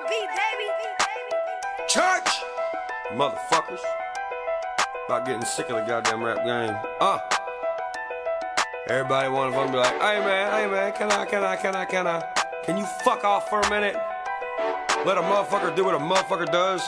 Church! Motherfuckers. About getting sick of the goddamn rap game. Everybody wanna fucking be like, hey man, can you fuck off for a minute? Let a motherfucker do what a motherfucker does.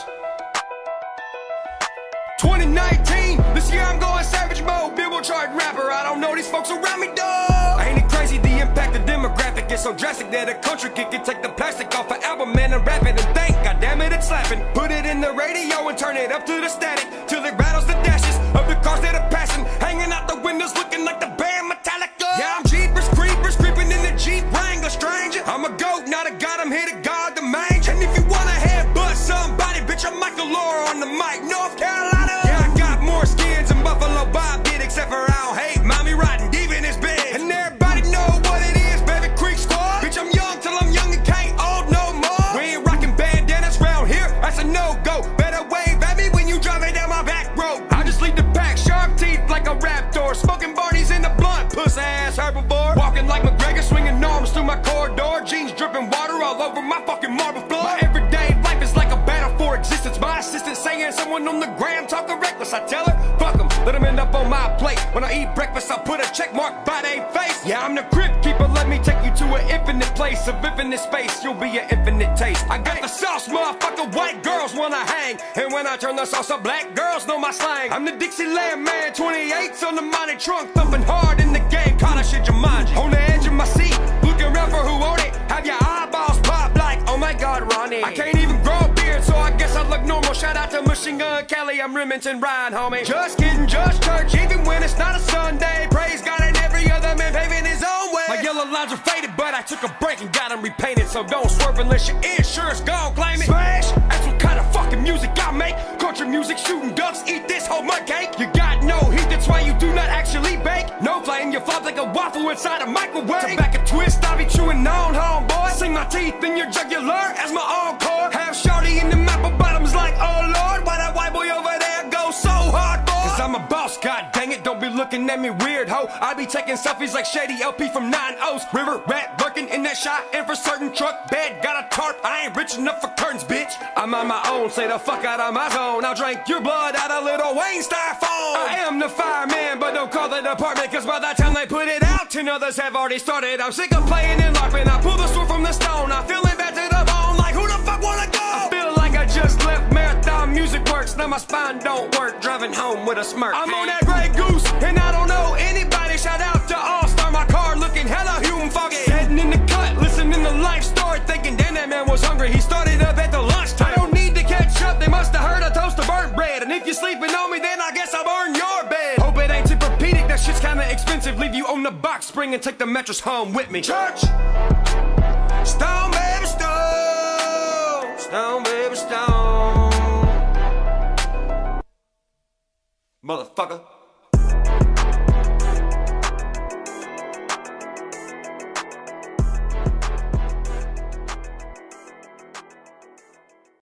2019, this year I'm going savage mode. Billboard chart rapper, I don't know these folks around me, dog. Ain't it crazy the impact of demographic is so drastic that a country kid can take the plastic off an album, man, and rap it and think, goddammit, it's slapping. Put it in the radio and turn it up to the static till it rattles the dashes of the cars that are passing, hanging out the windows looking like the band Metallica. Yeah, I'm Jeepers Creepers creeping in the Jeep Wrangler, stranger. I'm a goat, not a god, I'm here to guard the mange. And if you wanna headbutt somebody, bitch, I'm Michael Laura on the mic, North Carolina. Yeah, I got more skins than Buffalo Bob did, except for I don't hate mommy riding deep in his bed. And everybody know what it is, Baby Creek Squad. Bitch, I'm young till I'm young and can't old no more. We ain't rocking bandanas round here, that's a no-go. Better wave at me when you driving down my back road. I just leave the pack, sharp teeth like a raptor, smoking Barney's in the blunt, puss-ass herbivore. Walking like McGregor, swinging arms through my corridor, jeans dripping water all over my fucking marble floor. My everyday life is like a battle for existence. My assistant saying someone on the gram talking reckless. I tell her, fuck them, let them end up on my plate. When I eat breakfast, I put a check mark by their face. Yeah, I'm the crypt keeper, let me take you to an infinite place of infinite space. You'll be an infinite taste. I got the sauce, motherfucker, white girls wanna hang. And when I turn the sauce up, black girls know my slang. I'm the Dixieland man, 28s on the money trunk, thumping hard in the game, caught a shit Jumanji. On the edge of my seat, looking around for who own it. Have your eyeballs pop like, oh my god, Ronnie. I can't even grow a beard, so I guess I look normal. Shout out to Machine Gun Kelly, I'm Remington Ryan, homie. Just kidding, just church, even when it's not a Sunday. Praise God and every other man paving his own way. My yellow lines are faded, but I took a break and got them repainted. So don't swerve unless your insurance gon' claim it. Smash, that's what kind of fucking music I make. Country music, shooting ducks, eat this whole mud cake. You got no heat, that's why you do not actually bake. No flame, you flop like a waffle inside a microwave. Tobacco twist, I be chewing on, homeboy. Sing my teeth in your jugular as my encore. Half shorty in the apple bottoms like, oh lord, why that white boy over there go so hard, boy? Cause I'm a boss, god dang it, don't be looking at me weird, ho. I be taking selfies like Shady LP from 9-0s. River rat lurking in that shot, and for certain truck bed got a tarp. I ain't rich enough for curtains, bitch. I'm on my own, say the fuck out of my zone. I'll drink your blood out of Little Wayne styrofoam. I am the fireman, but don't call the department, cause by the time they put it out, 10 others have already started. I'm sick of playing and LARPing, I pull the sword from the stone. I'm feeling bad to the bone, like who the fuck wanna go? I feel like I just left Marathon Music Works, now my spine don't work, driving home with a smirk. I'm on that Grey Goose, and I don't know anybody. Shout out to All-Star, my car looking hella human foggy. Sitting in the cut, listening to life story, thinking damn that man was hungry, he started up at the lunchtime. I don't need to catch up, they must have heard a toast of burnt bread. And if you're sleeping on me, then I guess I'll burn your bed. Hope it ain't Tempur-Pedic, that shit's kinda expensive. Leave you on the box spring and take the mattress home with me. Church! Stone, baby, stone. Stone, baby, stone. Motherfucker.